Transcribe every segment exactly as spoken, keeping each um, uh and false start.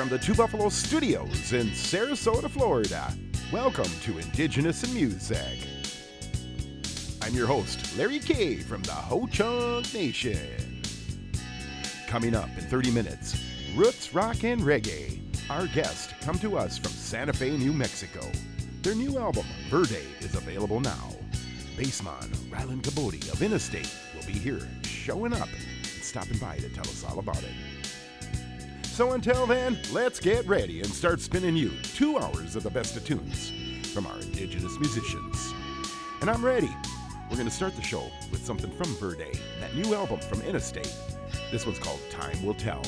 from the Two Buffalo Studios in Sarasota, Florida. Welcome to Indigenous in Music. I'm your host, Larry K. from the Ho-Chunk Nation. Coming up in thirty minutes, Roots, Rock, and Reggae. Our guests come to us from Santa Fe, New Mexico. Their new album, Verde, is available now. Bassman Rylan Caboti of Interstate will be here showing up and stopping by to tell us all about it. So until then, let's get ready and start spinning you two hours of the best of tunes from our Indigenous musicians. And I'm ready. We're going to start the show with something from Verde, that new album from Interstate. This one's called Time Will Tell.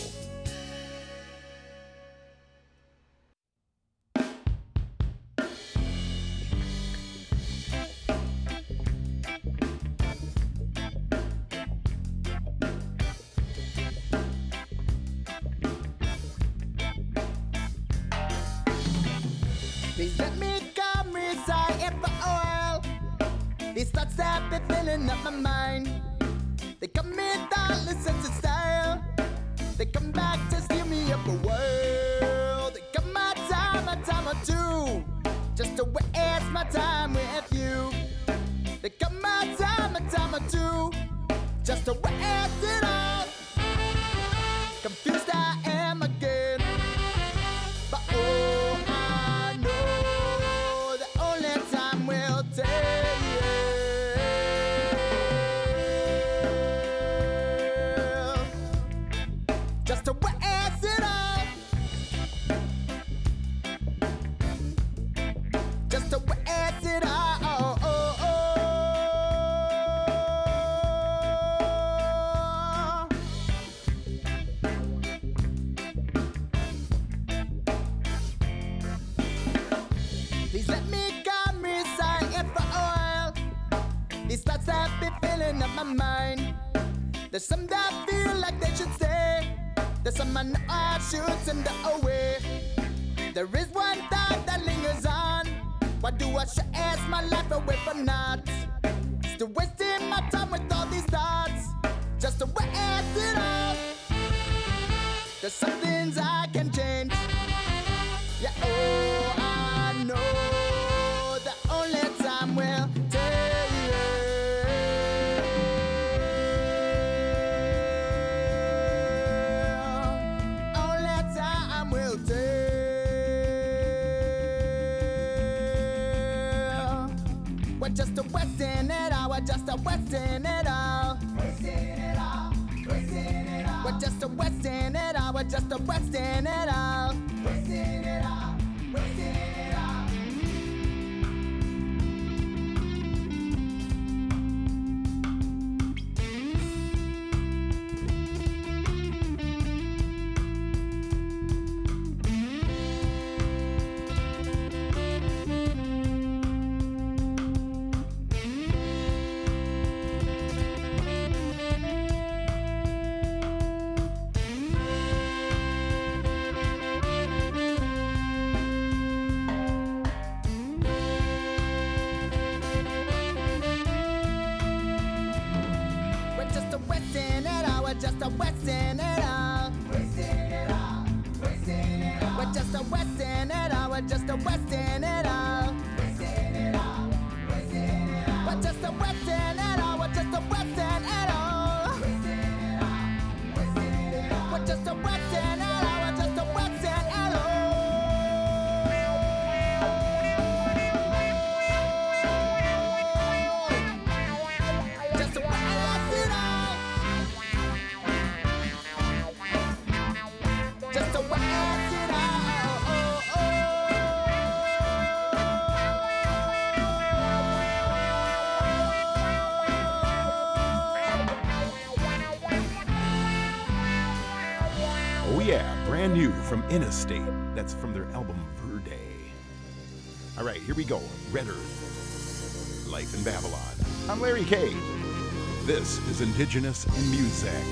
Please let me come reside in the oil. These thoughts have been filling up my mind. They come without listen to style. They come back to steal me up the world. They come my time, a time or two, just to waste my time with you. They come my time, a time or two, just to waste it all. Confused I am again, but oh, I know the only time will tell. Just to waste it all. Just to waste it all. Oh, oh, oh. Please let me come reside in the oil. These thoughts have been filling up my mind. There's some that feel like they should stay. There's some I know I should send away. There is one thought that lingers on. Why do I stress my life away from naught? Still wasting my time with all these thoughts, just to waste it all. There's some things I can change. Yeah, oh, I know the only time will tell. Only time will tell. We're just a wasting it all. We're just a wasting it all. Wasting it all. Wasting it all. We're just a wasting it all. We're just a wasting it all. Wasting it all. Wasting it all. We're just a wasting it all. We're just a wasting it all. Wasting it all. Wasting it all. We're just a wasting it all. We're just a wasting it all. Wasting it all. Wasting it all. We're just a wasting it all. We're just a wasting it all. Wasting it all. Wasting it all. We're just a wasting it all. We're just a wasting it all. Just a waste it all. Just a waste it all. Oh yeah, brand new from Interstate. That's from their album Verde. All right, here we go. Red Earth, Life in Babylon. I'm Larry K. This is Indigenous in Music.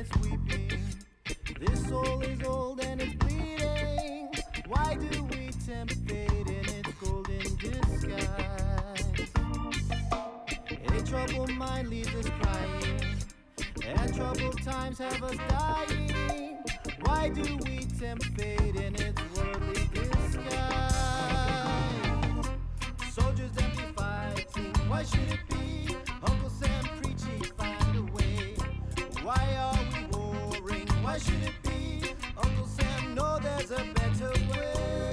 it's weeping. This soul is old and it's bleeding. Why do we tempt fate in its golden disguise? A troubled mind leaves us crying, and troubled times have us dying. Why do we tempt fate in its worldly disguise? Soldiers then be fighting, why should it be? Uncle Sam preach he'd find a way. Why are we warring? Why should it be? Uncle Sam know there's a better way.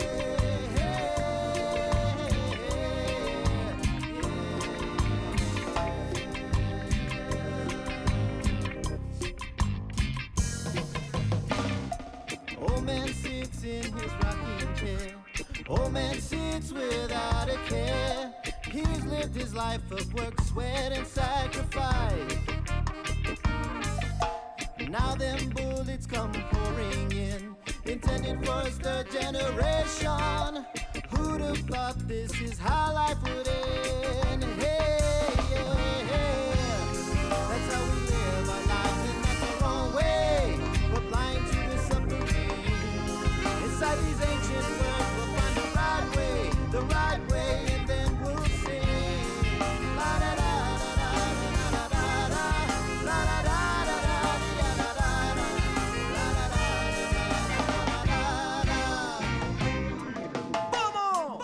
Old man sits in his rocking chair. Old man sits without a care. He's lived his life of work, sweat, and sacrifice. Now them bullets come pouring in, intended for his third generation. Who'd have thought this is how life would end? Hey, yeah, hey. That's how we live our lives, and that's the wrong way. We're blind to the suffering. Inside these ancient words, we'll find the right way, the right way, and then we'll sing. La da da da da da da da da, la da da da da da da da da, la da da da da da da. Vamos!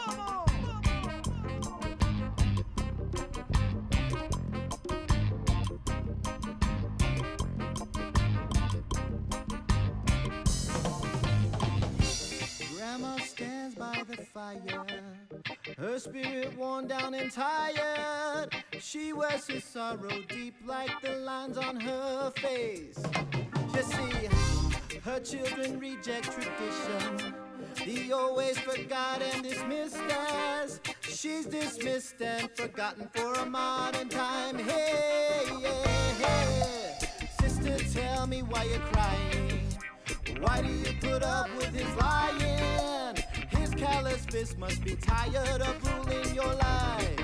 Grandma stands by the fire, her spirit worn down and tired. She wears her sorrow deep like the lines on her face. You see, her children reject tradition, the old ways forgot and dismissed as she's dismissed and forgotten for a modern time. Hey, yeah, hey. Sister, tell me why you're crying. Why do you put up with his lying? His callous fist must be tired of ruling your life.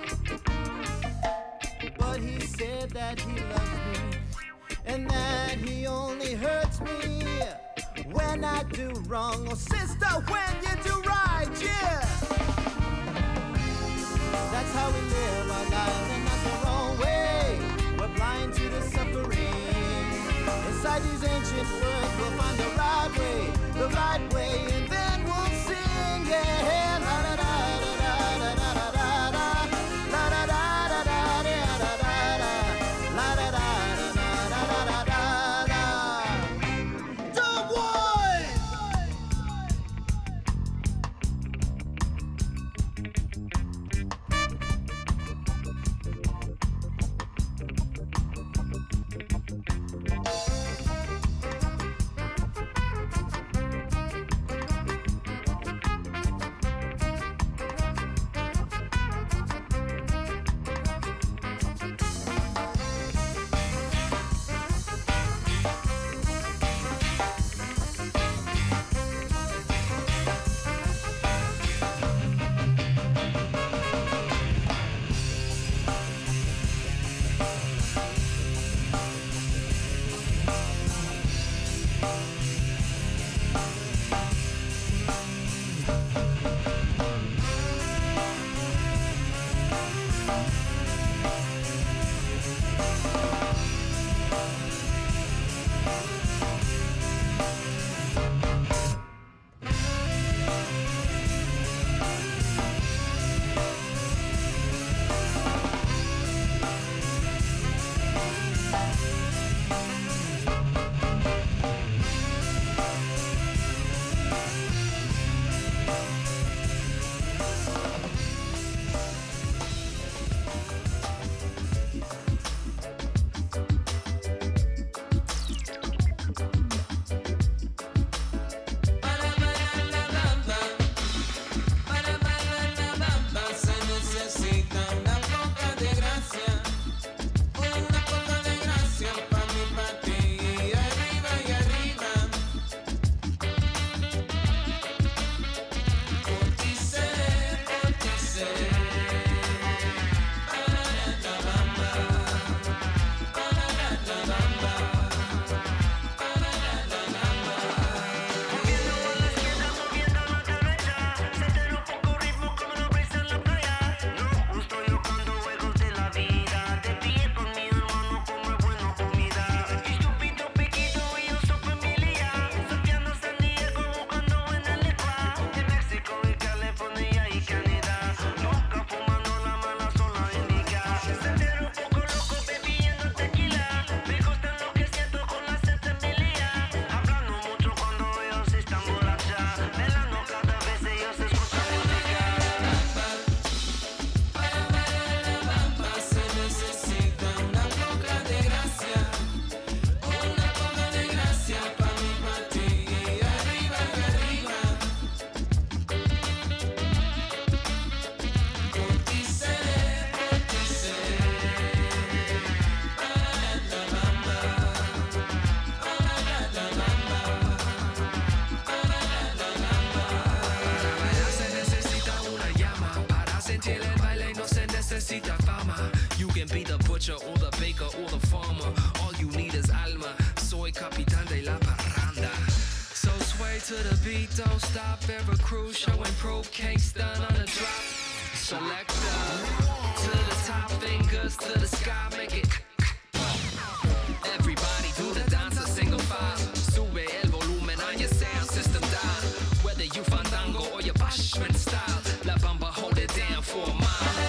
But he said that he loves me, and that he only hurts me when I do wrong. Oh sister, when you do right, yeah. That's how we live our lives, and that's the wrong way. We're blind to the suffering. Inside these ancient words, we'll find the right way, the right way, and then we'll sing, yeah. La da da da da da da da da, la da da da da da da da da, la da da da da da da da da. Dub Wise! can be the butcher or the baker or the farmer. All you need is alma. Soy capitán de la parranda. So sway to the beat, don't stop. Every crew showing pro, can't stun on the drop. Selector to the top, fingers to the sky, make it. Everybody do the dance, a single file. Sube el volumen on your sound system dial. Whether you fandango or your bashment style, La Bamba hold it down for a mile.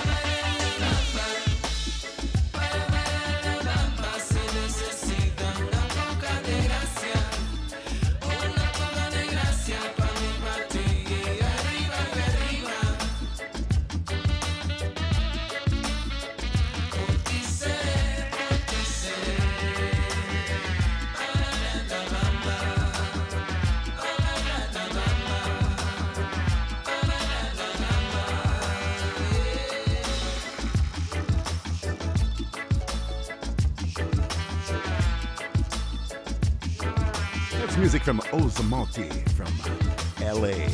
Music from Ozomatli from L A.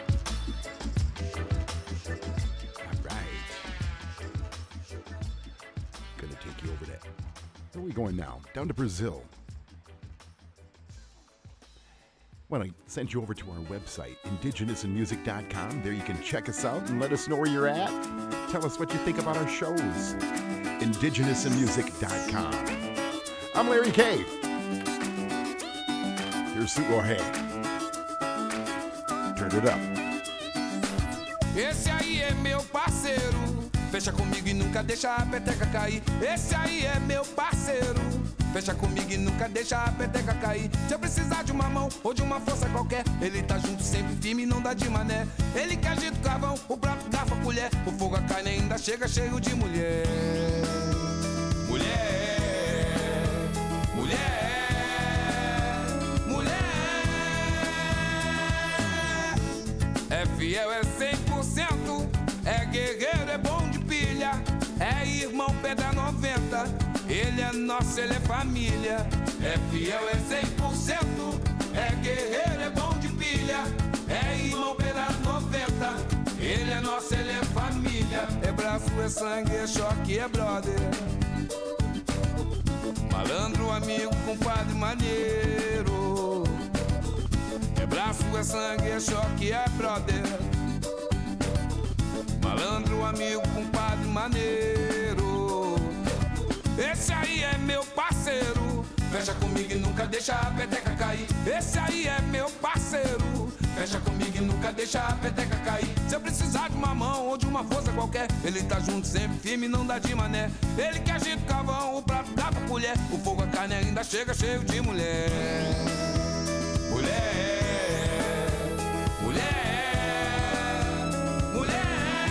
All right. Gonna take you over there. Where are we going now? Down to Brazil. Want to send you over to our website, indigenous in music dot com. There you can check us out and let us know where you're at. Tell us what you think about our shows. indigenous in music dot com. I'm Larry K. Here's Suto Rei. Turn it up. Esse aí é meu parceiro. Fecha comigo e nunca deixa a peteca cair. Esse aí é meu parceiro. Fecha comigo e nunca deixa a peteca cair. Se eu precisar de uma mão ou de uma força qualquer, ele tá junto sempre firme e não dá de mané. Ele que agita o carvão, o prato, garfo, a colher. O fogo, a carne ainda chega cheio de mulher. Mulher, mulher. É fiel, é cem por cento. É guerreiro, é bom de pilha. É irmão, pedra noventa. Ele é nosso, ele é família. É fiel, é cem por cento. É guerreiro, é bom de pilha. É irmão, pedra noventa. Ele é nosso, ele é família. É braço, é sangue, é choque, é brother. Malandro, amigo, compadre, maneiro. É braço, é sangue, é choque, é brother. Malandro, amigo, compadre, maneiro. Esse aí é meu parceiro. Fecha comigo e nunca deixa a peteca cair. Esse aí é meu parceiro. Fecha comigo e nunca deixa a peteca cair. Se eu precisar de uma mão ou de uma força qualquer, ele tá junto sempre firme e não dá de mané. Ele que agita o carvão, o prato dá pra colher. O fogo, a carne ainda chega cheio de mulher. Mulher, mulher, mulher.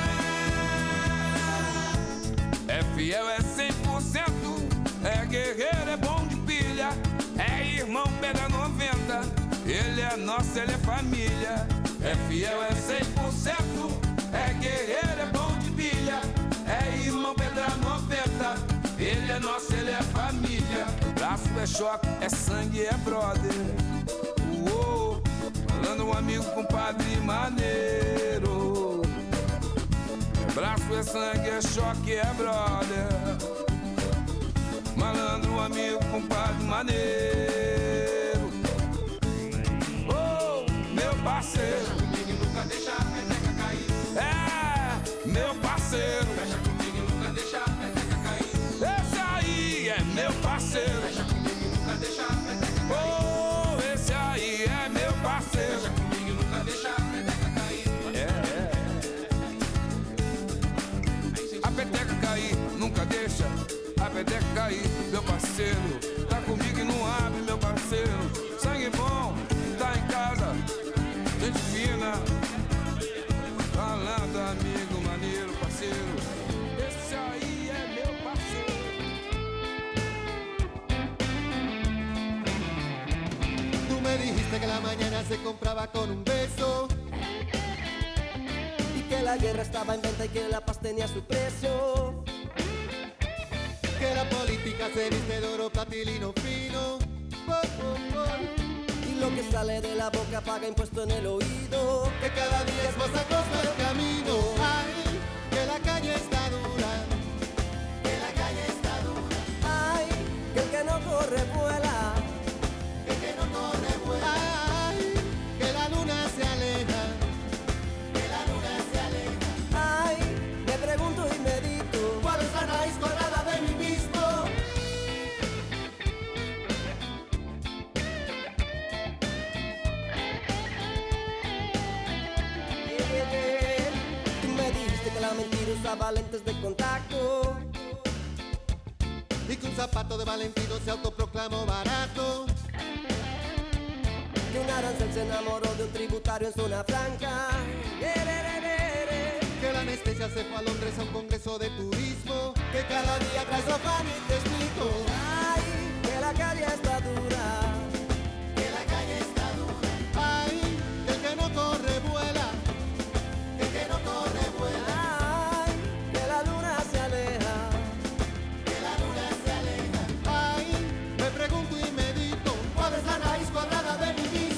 É fiel, é cem por cento. É guerreiro, é bom de pilha. É irmão, pedra noventa. Ele é nosso, ele é família. É fiel, é cem por cento. É guerreiro, é bom de pilha. É irmão, pedra noventa. Ele é nosso, ele é família. Braço é choque, é sangue, é brother. Uou, falando um amigo, compadre maneiro. É braço, é sangue, é choque, é brother. Malandro, amigo, compadre maneiro. Oh, meu parceiro. Fecha comigo e nunca deixa a peteca cair. É, meu parceiro. Fecha comigo e nunca deixa a peteca cair. Esse aí é meu parceiro. Fecha comigo e nunca deixa a peteca cair. Oh, esse aí é meu parceiro. Fecha comigo e nunca deixa a peteca cair. É, é. A peteca cair, nunca deixa a peteca cair, meu parceiro. Tá comigo e não abre, meu parceiro. Sangue bom, tá em casa, gente fina. Falando, amigo, maneiro, parceiro. Esse aí é meu parceiro. Tú me dijiste que la mañana se compraba con un beso y que la guerra estaba en venta y que la paz tenía su precio. Que la política se viste de oro, platilino fino. Oh, oh, oh. Y lo que sale de la boca paga impuesto en el oído. Que cada día es más angosto el camino. Ay, que la calle está dura. Que la usaba lentes de contacto. Y que un zapato de Valentino se autoproclamó barato. Que un arancel se enamoró de un tributario en zona franca. Que la anestesia se fue a Londres a un congreso de turismo. Que cada día trae sofá y te explico. Ay, que la calle está dura. Que la calle está dura. Ay, que el que no corre vuela. Que el que no corre vuela. Ay, que la luna se aleja. Que la luna se aleja. Ay, me pregunto y medito. ¿Cuál es la raíz cuadrada de mi mismo?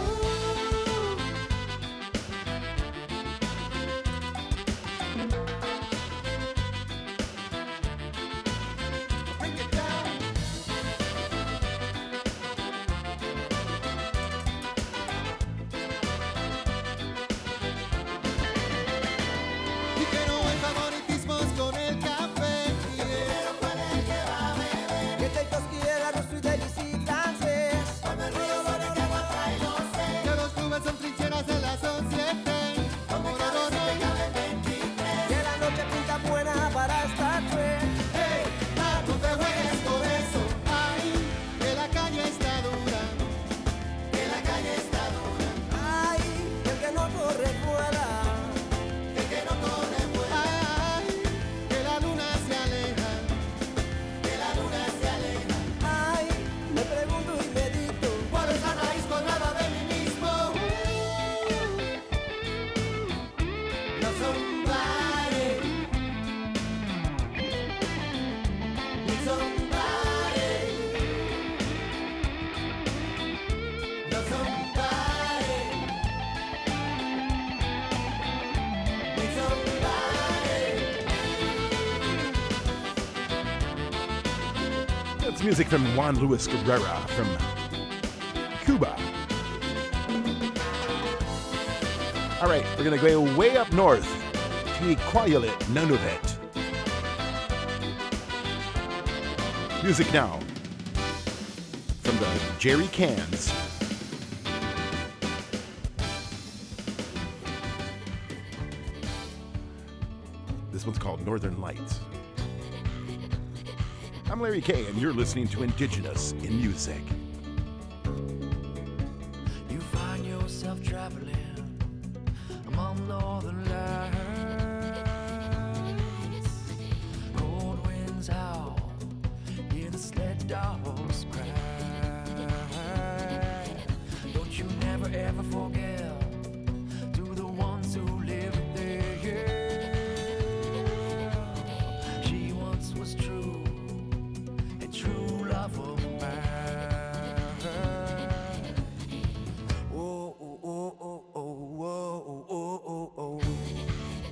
That's music from Juan Luis Guerra from Cuba. All right, we're going to go way up north to Iqaluit, Nunavut. Music now from the Jerry Cans. This one's called Northern Lights. I'm Larry Kay, and you're listening to Indigenous in Music. You find yourself traveling among northern lights. Cold winds howl, hear the sled dogs cry. Don't you never ever forget to the ones who live there. She once was true. True love of mine. Oh, oh, oh, oh, oh, oh, oh, oh, oh.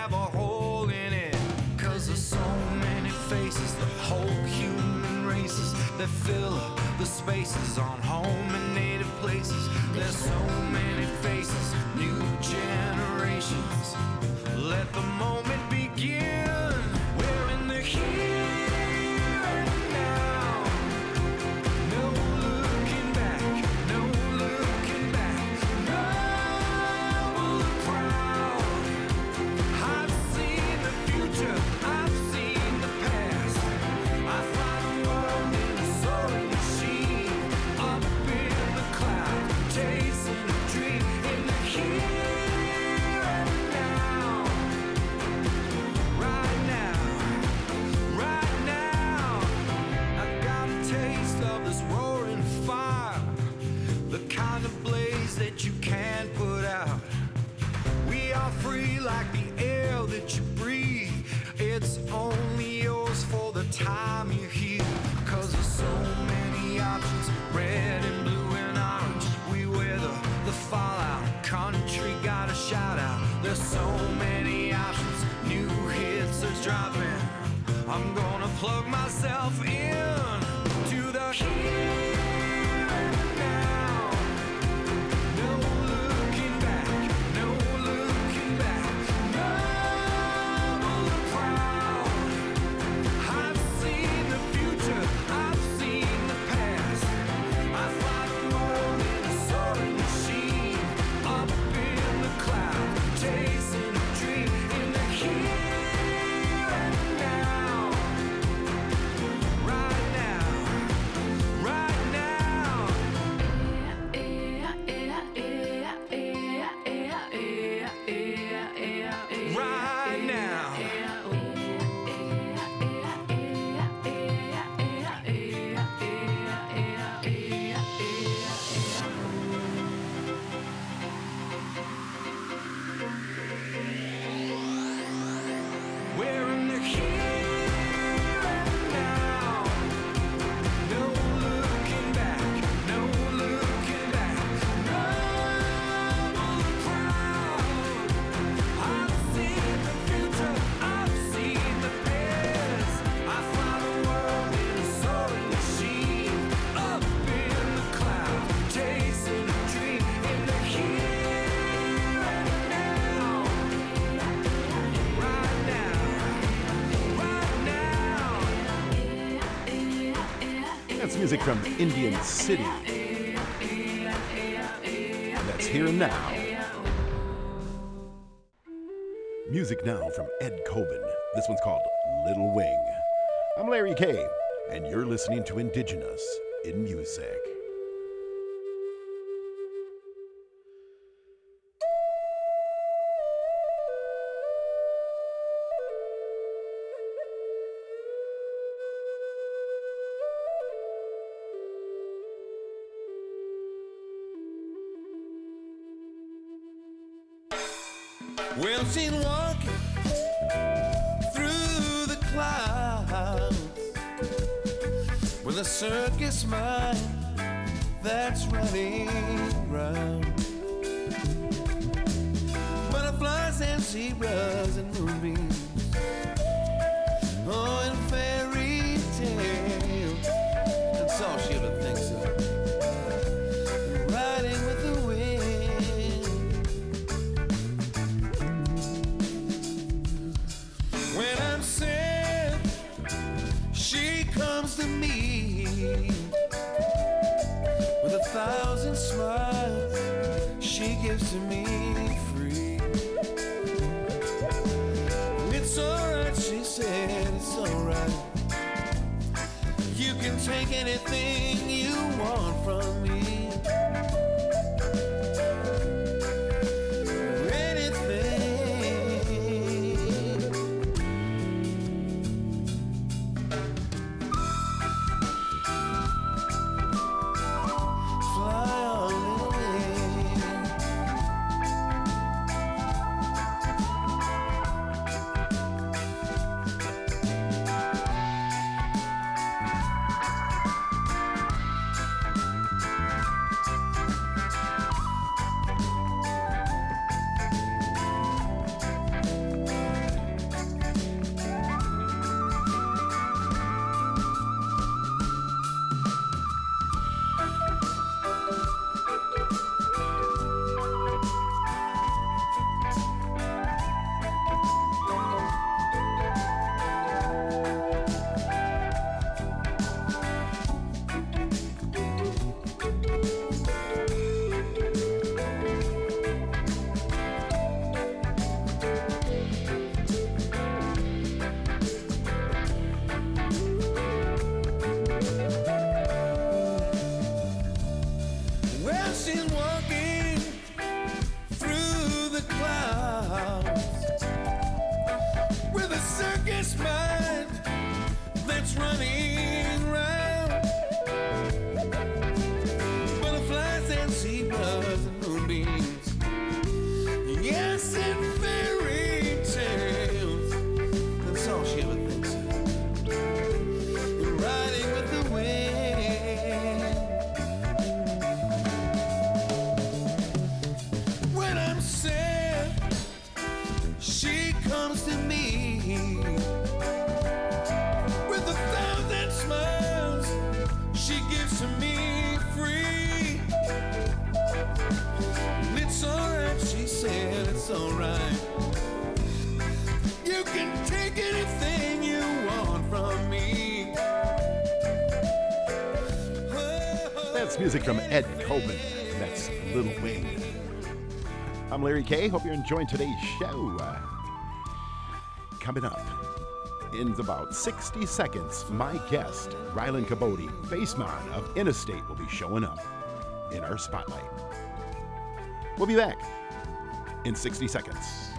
have a hole in it. Cause there's so many faces, the whole human races that fill up the spaces on home and native places. There's so many faces, new generations. Let the moment begin. We're in the here and now. No looking back, no looking back. No crowd. I've seen the future, I've seen the past. I fly the world in a soaring machine, up in the cloud, chasing a dream in the here and now. Right now, right now, I got a taste of this roaring fire, the kind of blaze that you can't put out. We are free like the air that you breathe. It's only yours for the time you're here. Cause there's so many options, red and blue and orange. We weather the fallout, country got a shout out. There's so many options, new hits are dropping. I'm gonna plug myself in to the here and now. No looking back, no looking back. No crowd. I've seen the future, I've seen the past. I fly the world in a soaring machine, up in the cloud, chasing a dream in the here and now. Right now, right now. Right now. We're in the here and now. No looking back, no looking back. No crowd. I've seen the future, I've seen the past. I fly the world in a soaring machine, up in the cloud, chasing a dream in the here and now. Right now, right now. That's music from Indian City. That's Here and Now. Music now from Ed Coben. This one's called Little Wing. I'm Larry K, and you're listening to Indigenous in Music. Well, she's walking through the clouds with a circus mind that's running round. Butterflies and zebras and moonbeams, oh, and fairy tales, and so she would think so. Riding with the wind. When I'm sad, she comes to me with a thousand smiles she gives to me free. It's alright, she said, it's alright. You can take anything you want from me. with a circus mind that's running round. Butterflies and zebras and moonbeams, yes, and fairy tales. That's all she ever thinks of. And riding with the wind. When I'm sad, she comes to me with a thousand smiles she gives to me free. And it's alright, she said, it's alright. You can take anything you want from me. That's music from Ed Coben. That's Little Wing. I'm Larry K. Hope you're enjoying today's show. Uh, coming up in about sixty seconds, my guest, Rylan Caboti, bassman of Interstate, will be showing up in our spotlight. We'll be back in sixty seconds.